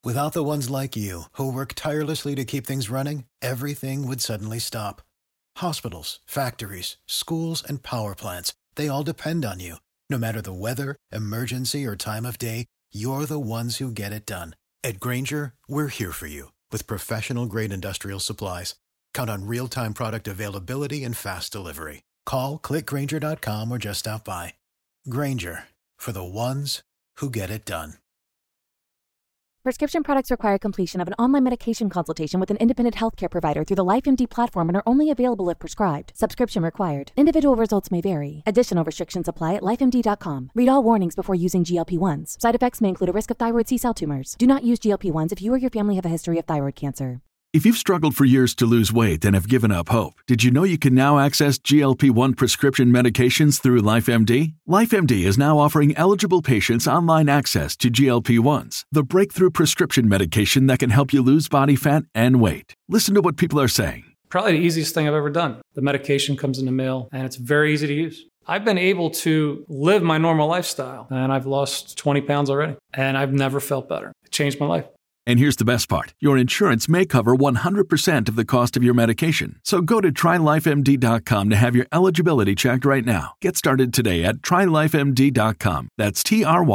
Without the ones like you, who work tirelessly to keep things running, everything would suddenly stop. Hospitals, factories, schools, and power plants, they all depend on you. No matter the weather, emergency, or time of day, you're the ones who get it done. At Grainger, we're here for you with professional-grade industrial supplies. Count on real-time product availability and fast delivery. Call, click Grainger.com, or just stop by. Grainger, for the ones who get it done. Prescription products require completion of an online medication consultation with an independent healthcare provider through the LifeMD platform and are only available if prescribed. Subscription required. Individual results may vary. Additional restrictions apply at lifemd.com. Read all warnings before using GLP-1s. Side effects may include a risk of thyroid C-cell tumors. Do not use GLP-1s if you or your family have a history of thyroid cancer. If you've struggled for years to lose weight and have given up hope, did you know you can now access GLP-1 prescription medications through LifeMD? LifeMD is now offering eligible patients online access to GLP-1s, the breakthrough prescription medication that can help you lose body fat and weight. Listen to what people are saying. Probably the easiest thing I've ever done. The medication comes in the mail, and it's very easy to use. I've been able to live my normal lifestyle, and I've lost 20 pounds already, and I've never felt better. It changed my life. And here's the best part. Your insurance may cover 100% of the cost of your medication. So go to TryLifeMD.com to have your eligibility checked right now. Get started today at TryLifeMD.com. That's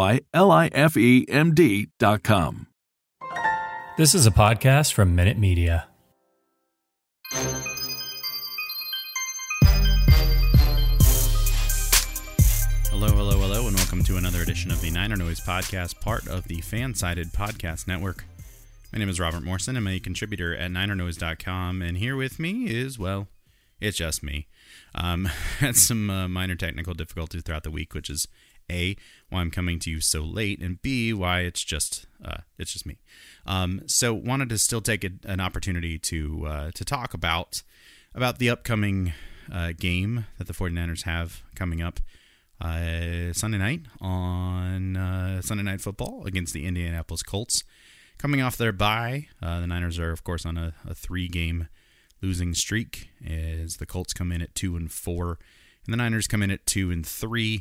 TryLifeMD.com. This is a podcast from Minute Media. Hello, and welcome to another edition of the Niner Noise Podcast, part of the Fansided Podcast Network. My name is Robert Morrison. I'm a contributor at NinerNoise.com, and here with me is, well, it's just me. Had some minor technical difficulties throughout the week, which is A, why I'm coming to you so late, and B, why it's just me. So wanted to still take an opportunity to talk about the upcoming game that the 49ers have coming up Sunday night on Sunday Night Football against the Indianapolis Colts. Coming off their bye, the Niners are, of course, on a 3-game losing streak as the Colts come in at 2-4, and the Niners come in at 2-3.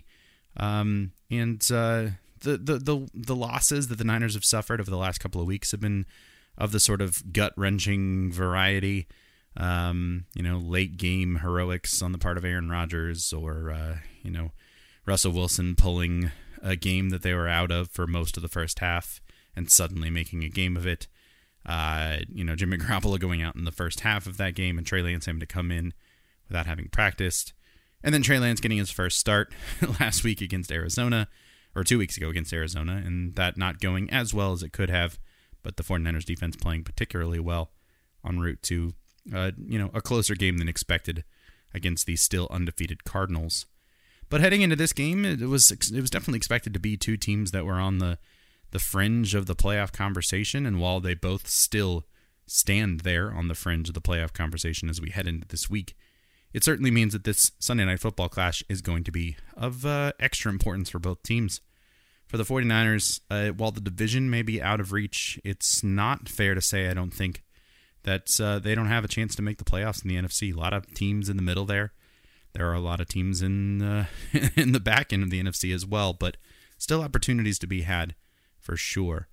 The losses that the Niners have suffered over the last couple of weeks have been of the sort of gut-wrenching variety. Late game heroics on the part of Aaron Rodgers, or Russell Wilson pulling a game that they were out of for most of the first half and suddenly making a game of it. Jimmy Garoppolo going out in the first half of that game and Trey Lance having to come in without having practiced. And then Trey Lance getting his first start last week against Arizona, or 2 weeks ago against Arizona, and that not going as well as it could have, but the 49ers defense playing particularly well en route to a closer game than expected against the still undefeated Cardinals. But heading into this game, it was definitely expected to be two teams that were on the fringe of the playoff conversation, and while they both still stand there on the fringe of the playoff conversation as we head into this week, it certainly means that this Sunday Night Football clash is going to be of extra importance for both teams. For the 49ers, while the division may be out of reach, it's not fair to say, I don't think, that they don't have a chance to make the playoffs in the NFC. A lot of teams in the middle there. There are a lot of teams in the back end of the NFC as well, but still opportunities to be had for sure.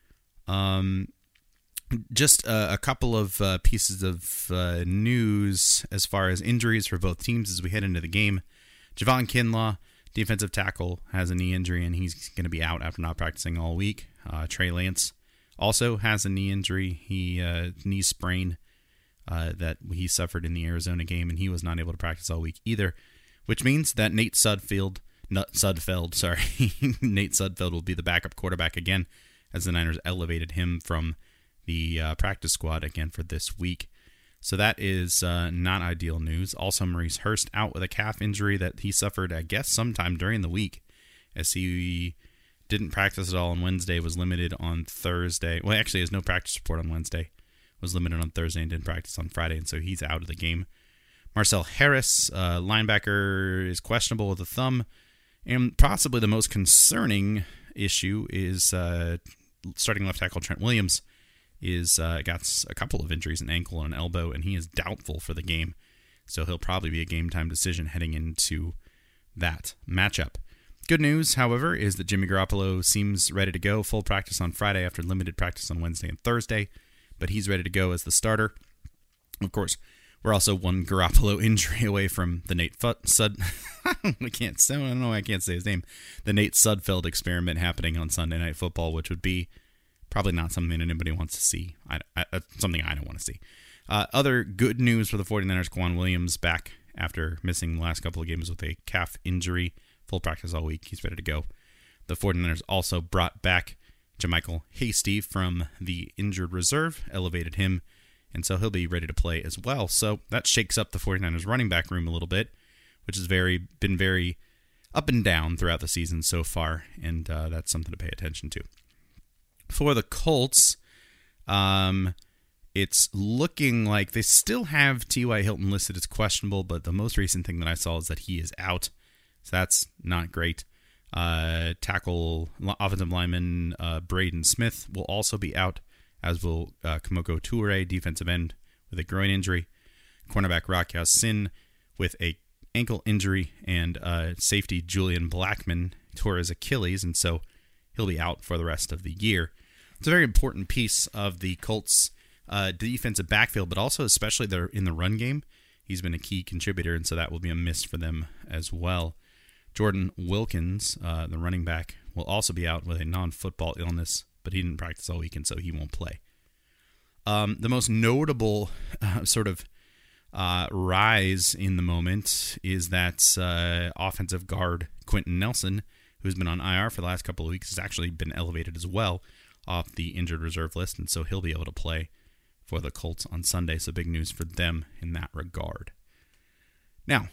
Just a couple of pieces of news as far as injuries for both teams as we head into the game. Javon Kinlaw, defensive tackle, has a knee injury, and he's going to be out after not practicing all week. Trey Lance also has a knee injury. Knee sprain that he suffered in the Arizona game, and he was not able to practice all week either, which means that Nate Sudfeld will be the backup quarterback again, as the Niners elevated him from the practice squad again for this week. So that is not ideal news. Also, Maurice Hurst out with a calf injury that he suffered, I guess, sometime during the week, as he didn't practice at all on Wednesday, was limited on Thursday. Well, actually, has no practice report on Wednesday. Was limited on Thursday and didn't practice on Friday, and so he's out of the game. Marcel Harris, linebacker, is questionable with a thumb. And possibly the most concerning issue is starting left tackle Trent Williams is got a couple of injuries, an ankle and an elbow, and he is doubtful for the game. So he'll probably be a game time decision heading into that matchup. Good news, however, is that Jimmy Garoppolo seems ready to go. Full practice on Friday after limited practice on Wednesday and Thursday, but he's ready to go as the starter. Of course, we're also one Garoppolo injury away from the Nate Sud. I can't say his name. The Nate Sudfeld experiment happening on Sunday Night Football, which would be probably not something anybody wants to see. Something I don't want to see. Other good news for the 49ers, K'Waun Williams back after missing the last couple of games with a calf injury. Full practice all week. He's ready to go. The 49ers also brought back JaMycal Hasty from the injured reserve, elevated him, and so he'll be ready to play as well. So that shakes up the 49ers running back room a little bit, which has been very up and down throughout the season so far, and that's something to pay attention to. For the Colts, it's looking like they still have T.Y. Hilton listed as questionable, but the most recent thing that I saw is that he is out. So that's not great. Tackle offensive lineman Braden Smith will also be out, as will Kemoko Turay, defensive end, with a groin injury. Cornerback Rock Ya-Sin with a ankle injury, and safety Julian Blackmon tore his Achilles, and so he'll be out for the rest of the year. It's a very important piece of the Colts' defensive backfield, but also especially in the run game. He's been a key contributor, and so that will be a miss for them as well. Jordan Wilkins, the running back, will also be out with a non-football illness, but he didn't practice all weekend, so he won't play. The most notable rise in the moment is that offensive guard Quentin Nelson, who's been on IR for the last couple of weeks, has actually been elevated as well off the injured reserve list, and so he'll be able to play for the Colts on Sunday, so big news for them in that regard. Now,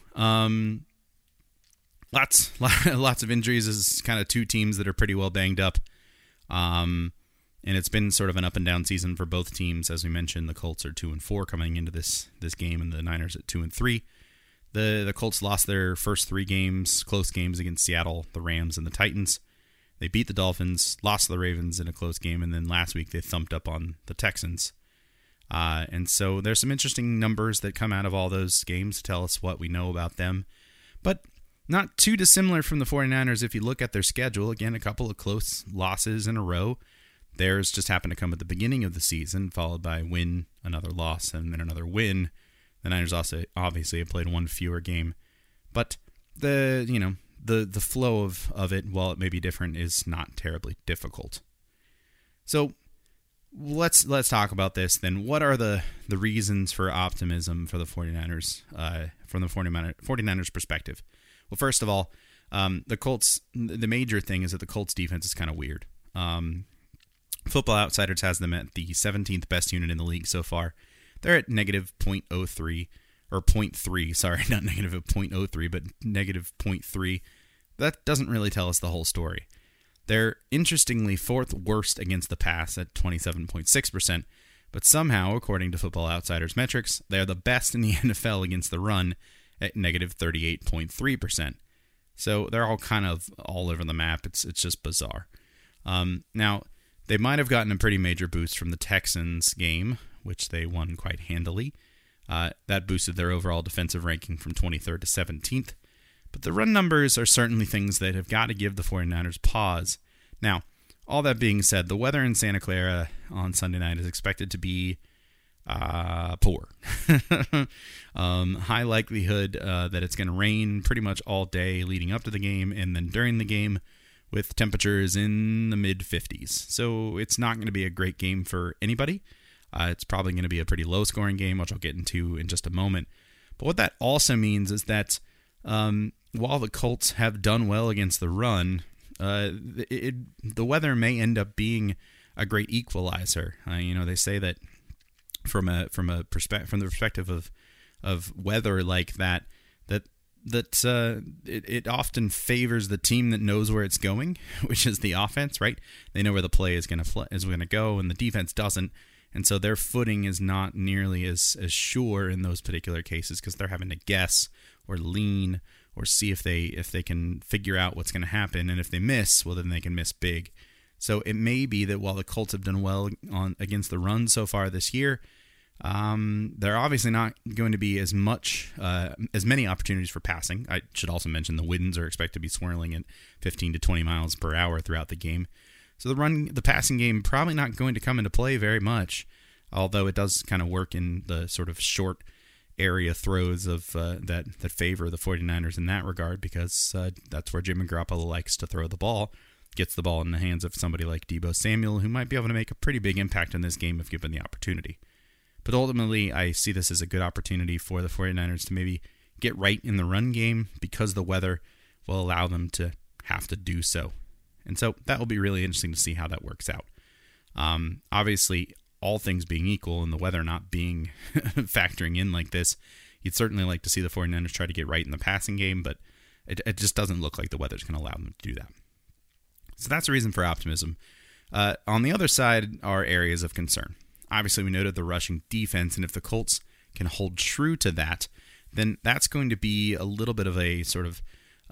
lots of injuries. This is kind of two teams that are pretty well banged up. And it's been sort of an up and down season for both teams. As we mentioned, the Colts are 2-4 coming into this game, and the Niners at 2-3. The Colts lost their first 3 games, close games against Seattle, the Rams, and the Titans. They beat the Dolphins, lost to the Ravens in a close game, and then last week they thumped up on the Texans. And so there's some interesting numbers that come out of all those games to tell us what we know about them. But not too dissimilar from the 49ers if you look at their schedule. Again, a couple of close losses in a row. Theirs just happened to come at the beginning of the season, followed by a win, another loss, and then another win. The Niners also obviously have played one fewer game. But the flow of it, while it may be different, is not terribly difficult. So let's talk about this then. What are the reasons for optimism for the 49ers from the 49ers perspective? Well, first of all, the Colts, the major thing is that the Colts defense is kind of weird. Football Outsiders has them at the 17th best unit in the league so far. They're at negative 0.03, or 0.3, sorry, not negative 0.03, but negative 0.3. That doesn't really tell us the whole story. They're interestingly 4th worst against the pass at 27.6%, but somehow, according to Football Outsiders metrics, they're the best in the NFL against the run at negative 38.3%. So they're all kind of all over the map. It's just bizarre. Now, they might have gotten a pretty major boost from the Texans game, which they won quite handily. That boosted their overall defensive ranking from 23rd to 17th. But the run numbers are certainly things that have got to give the 49ers pause. Now, all that being said, the weather in Santa Clara on Sunday night is expected to be poor. High likelihood that it's going to rain pretty much all day leading up to the game, and then during the game with temperatures in the mid-50s. So it's not going to be a great game for anybody. It's probably going to be a pretty low-scoring game, which I'll get into in just a moment. But what that also means is that while the Colts have done well against the run, the weather may end up being a great equalizer. They say that from the perspective of weather like that it often favors the team that knows where it's going, which is the offense, right? They know where the play is going to go, and the defense doesn't, and so their footing is not nearly as sure in those particular cases because they're having to guess or lean or see if they can figure out what's going to happen, and if they miss, well, then they can miss big. So it may be that while the Colts have done well against the run so far this year, There are obviously not going to be as many opportunities for passing. I should also mention the winds are expected to be swirling at 15 to 20 miles per hour throughout the game. So the passing game probably not going to come into play very much, although it does kind of work in the sort of short area throws of that favor the 49ers in that regard, because that's where Jimmy Garoppolo likes to throw the ball. Gets the ball in the hands of somebody like Deebo Samuel, who might be able to make a pretty big impact in this game if given the opportunity. But ultimately, I see this as a good opportunity for the 49ers to maybe get right in the run game, because the weather will allow them to have to do so. And so that will be really interesting to see how that works out. Obviously, all things being equal and the weather not being factoring in like this, you'd certainly like to see the 49ers try to get right in the passing game, but it just doesn't look like the weather's going to allow them to do that. So that's a reason for optimism. On the other side are areas of concern. Obviously, we noted the rushing defense, and if the Colts can hold true to that, then that's going to be a little bit of a sort of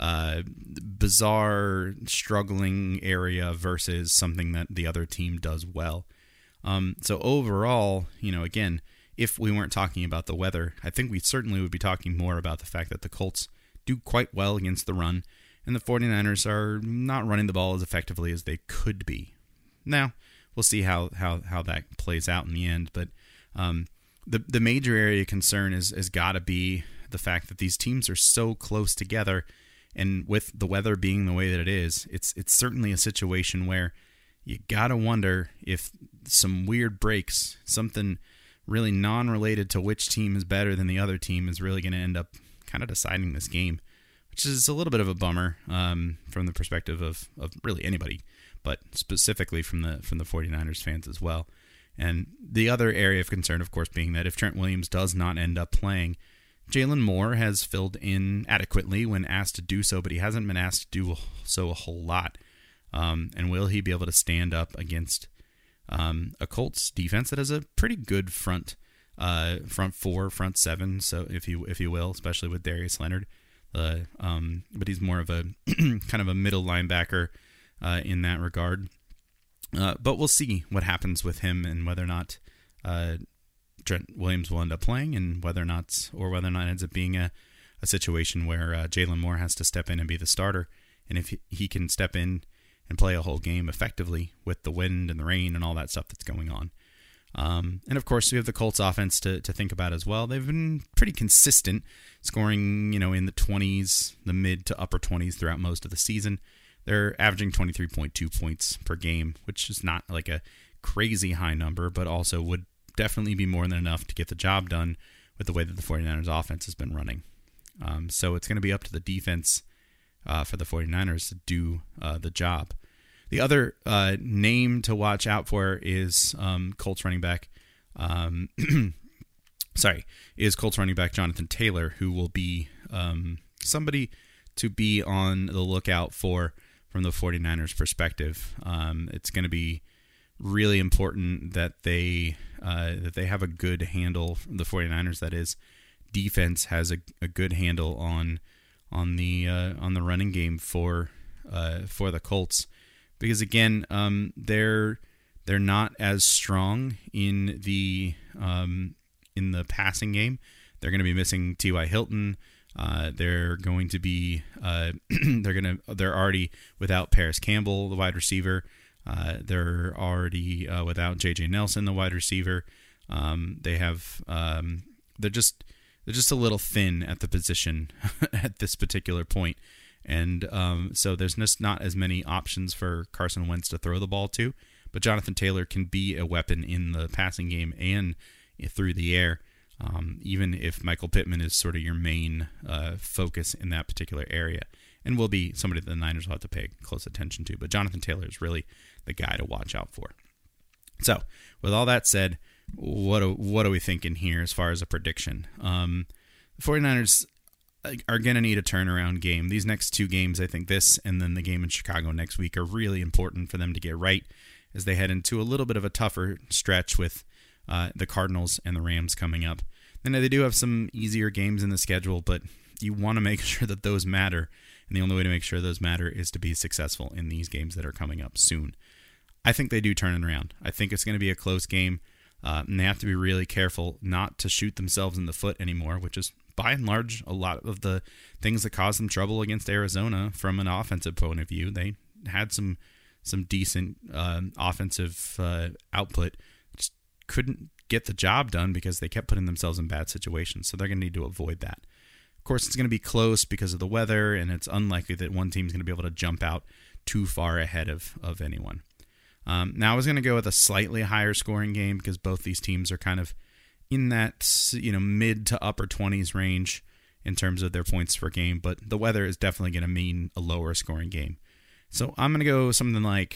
bizarre, struggling area versus something that the other team does well. So overall, again, if we weren't talking about the weather, I think we certainly would be talking more about the fact that the Colts do quite well against the run, and the 49ers are not running the ball as effectively as they could be. Now, we'll see how that plays out in the end, but the major area of concern has got to be the fact that these teams are so close together, and with the weather being the way that it is, it's certainly a situation where you got to wonder if some weird breaks, something really non-related to which team is better than the other team, is really going to end up kind of deciding this game, which is a little bit of a bummer from the perspective of really anybody, but specifically from the 49ers fans as well. And the other area of concern, of course, being that if Trent Williams does not end up playing, Jalen Moore has filled in adequately when asked to do so, but he hasn't been asked to do so a whole lot. And will he be able to stand up against a Colts defense that has a pretty good front four, front seven, so if you will, especially with Darius Leonard. But he's more of a kind of a middle linebacker in that regard. But we'll see what happens with him and whether or not Trent Williams will end up playing, and whether or not it ends up being a situation where Jalen Moore has to step in and be the starter. And if he can step in and play a whole game effectively with the wind and the rain and all that stuff that's going on. And of course, we have the Colts offense to think about as well. They've been pretty consistent, scoring in the 20s, the mid to upper 20s throughout most of the season. They're averaging 23.2 points per game, which is not like a crazy high number, but also would definitely be more than enough to get the job done with the way that the 49ers offense has been running. So it's going to be up to the defense for the 49ers to do the job. The other name to watch out for is Colts running back Jonathan Taylor, who will be somebody to be on the lookout for from the 49ers perspective. It's going to be really important that they have a good handle, the 49ers, that is, defense has a good handle on the running game for the Colts, because again, they're not as strong in the passing game. They're going to be missing T.Y. Hilton. They're going to be they're already without Paris Campbell, the wide receiver. They're already without J.J. Nelson, the wide receiver. They're just a little thin at the position at this particular point. And so there's just not as many options for Carson Wentz to throw the ball to. But Jonathan Taylor can be a weapon in the passing game and through the air, even if Michael Pittman is sort of your main focus in that particular area, and will be somebody that the Niners will have to pay close attention to. But Jonathan Taylor is really the guy to watch out for. So with all that said, what are we thinking here as far as a prediction? The 49ers are going to need a turnaround game. These next two games, I think this and then the game in Chicago next week, are really important for them to get right as they head into a little bit of a tougher stretch with the Cardinals and the Rams coming up. And they do have some easier games in the schedule, but you want to make sure that those matter. And the only way to make sure those matter is to be successful in these games that are coming up soon. I think they do turn it around. I think it's going to be a close game. And they have to be really careful not to shoot themselves in the foot anymore, which is by and large a lot of the things that caused them trouble against Arizona from an offensive point of view. They had some decent offensive output, just couldn't get the job done because they kept putting themselves in bad situations. So they're going to need to avoid that. Of course, it's going to be close because of the weather, and it's unlikely that one team's going to be able to jump out too far ahead of anyone. Now I was going to go with a slightly higher scoring game because both these teams are kind of in that mid to upper 20s range in terms of their points per game, but the weather is definitely going to mean a lower scoring game. So I'm going to go something like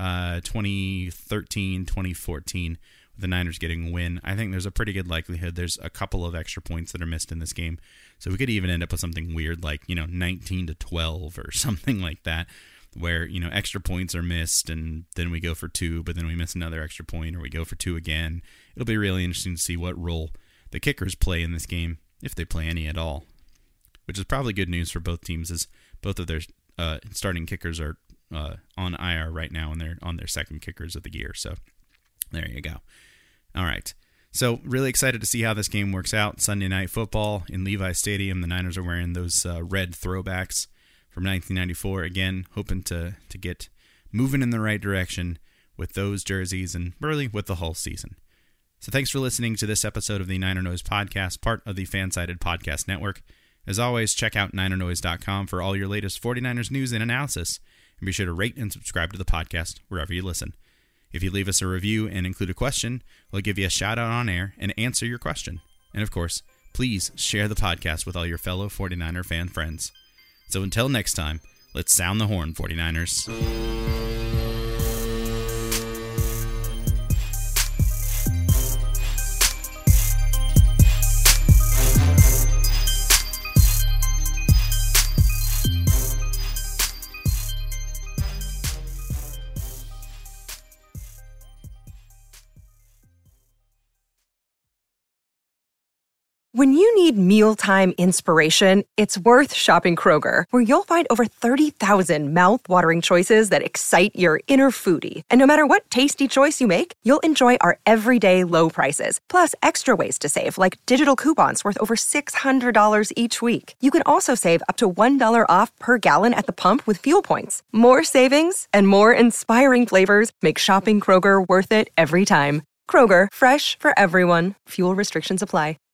2013, 2014 with the Niners getting a win. I think there's a pretty good likelihood there's a couple of extra points that are missed in this game. So we could even end up with something weird like 19-12 or something like that, where extra points are missed and then we go for 2, but then we miss another extra point, or we go for 2 again. It'll be really interesting to see what role the kickers play in this game, if they play any at all, which is probably good news for both teams, as both of their starting kickers are on IR right now, and they're on their second kickers of the year. So there you go. All right. So really excited to see how this game works out. Sunday Night Football in Levi Stadium. The Niners are wearing those red throwbacks from 1994. Again, hoping to get moving in the right direction with those jerseys and really with the whole season. So thanks for listening to this episode of the Niner Noise Podcast, part of the Fansided Podcast Network. As always, check out NinerNoise.com for all your latest 49ers news and analysis, and be sure to rate and subscribe to the podcast wherever you listen. If you leave us a review and include a question, we'll give you a shout out on air and answer your question. And of course, please share the podcast with all your fellow 49er fan friends. So until next time, let's sound the horn, 49ers. When you need mealtime inspiration, it's worth shopping Kroger, where you'll find over 30,000 mouth-watering choices that excite your inner foodie. And no matter what tasty choice you make, you'll enjoy our everyday low prices, plus extra ways to save, like digital coupons worth over $600 each week. You can also save up to $1 off per gallon at the pump with fuel points. More savings and more inspiring flavors make shopping Kroger worth it every time. Kroger, fresh for everyone. Fuel restrictions apply.